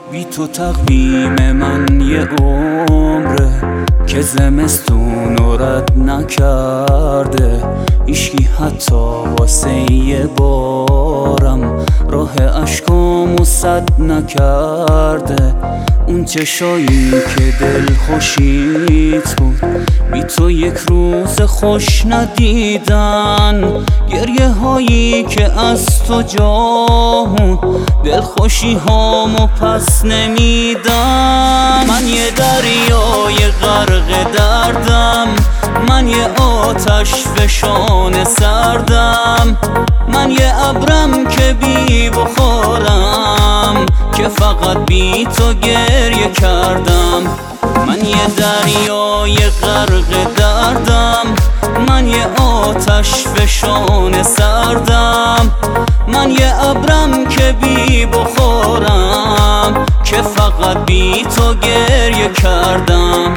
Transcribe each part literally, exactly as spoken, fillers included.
بی تو تقویم من یه عمره که زمستون رد نکرده، هیچکی حتی واسه یه بارم راه اشکامو سد نکرده. اون چشایی که دل خوشیت بود بی تو یک روز خوش ندیدن، گریه هایی که از تو جامون دل خوشی هامو پس نمیدن. من یه دریای غرق دردم، من یه آتش فشان سردم، من یه ابرم که بی بخارم که فقط بی تو گریه کردم. من یه دریای غرق دردم، من یه آتش فشان سردم، من یه ابرم که بی بخارم که فقط بی تو گریه کردم.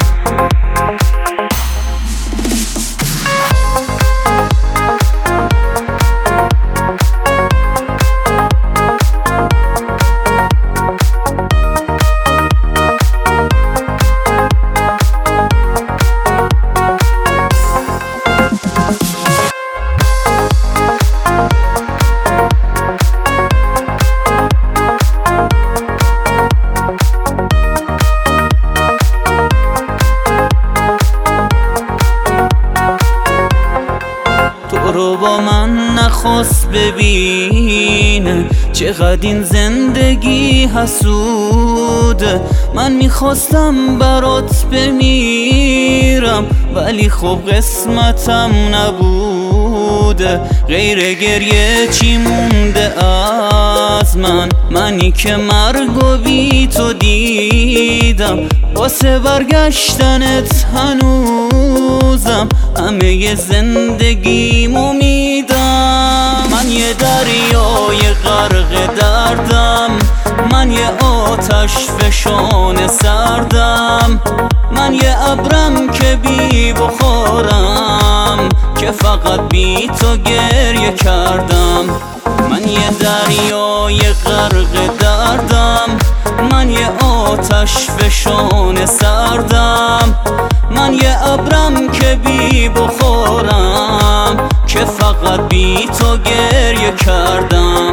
رو با من نخواست ببینه، چقدر این زندگی حسوده. من میخواستم برات بمیرم ولی خب قسمتم نبوده. غیر گریه چی مونده از من، منی که مرگو بی تو دیدم. واسه برگشتنت هنوزم همه زندگیمو میدم. من یه دریای غرق دردم، من یه آتش فشان سردم، من یه ابرم که بی بخارم که فقط بی تو گریه کردم. من یه دریای غرق دردم، من یه آتش فشان سردم، من یه ابرم که بی بخارم که فقط بی تو گریه کردم.